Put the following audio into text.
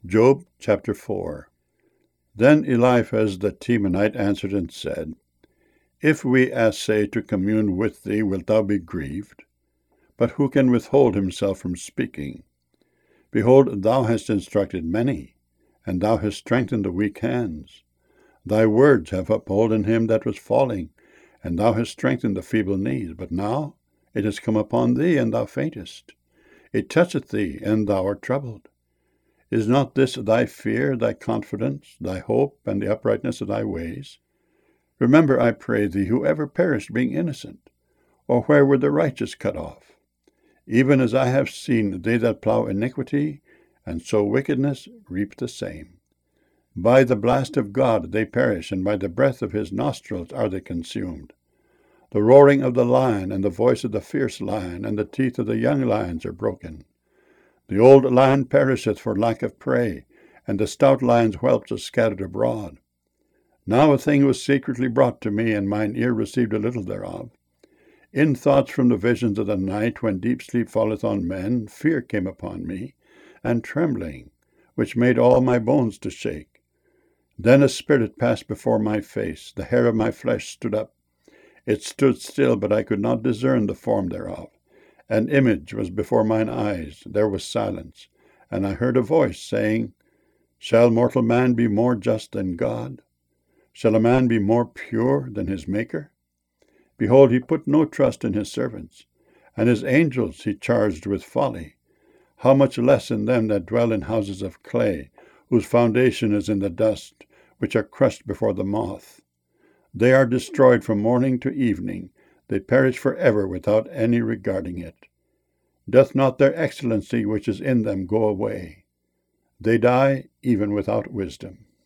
Job chapter 4. Then Eliphaz the Temanite answered and said, If we essay to commune with thee, wilt thou be grieved? But who can withhold himself from speaking? Behold, thou hast instructed many, and thou hast strengthened the weak hands. Thy words have upholden him that was falling, and thou hast strengthened the feeble knees. But now it has come upon thee, and thou faintest. It toucheth thee, and thou art troubled. Is not this thy fear, thy confidence, thy hope, and the uprightness of thy ways? Remember, I pray thee, who ever perished being innocent? Or where were the righteous cut off? Even as I have seen, they that plough iniquity, and sow wickedness, reap the same. By the blast of God they perish, and by the breath of his nostrils are they consumed. The roaring of the lion, and the voice of the fierce lion, and the teeth of the young lions are broken. The old lion perisheth for lack of prey, and the stout lion's whelps are scattered abroad. Now a thing was secretly brought to me, and mine ear received a little thereof. In thoughts from the visions of the night, when deep sleep falleth on men, fear came upon me, and trembling, which made all my bones to shake. Then a spirit passed before my face, the hair of my flesh stood up. It stood still, but I could not discern the form thereof. An image was before mine eyes, there was silence, and I heard a voice saying, Shall mortal man be more just than God? Shall a man be more pure than his Maker? Behold, he put no trust in his servants, and his angels he charged with folly. How much less in them that dwell in houses of clay, whose foundation is in the dust, which are crushed before the moth. They are destroyed from morning to evening, they perish forever without any regarding it. Doth not their excellency which is in them go away? They die even without wisdom.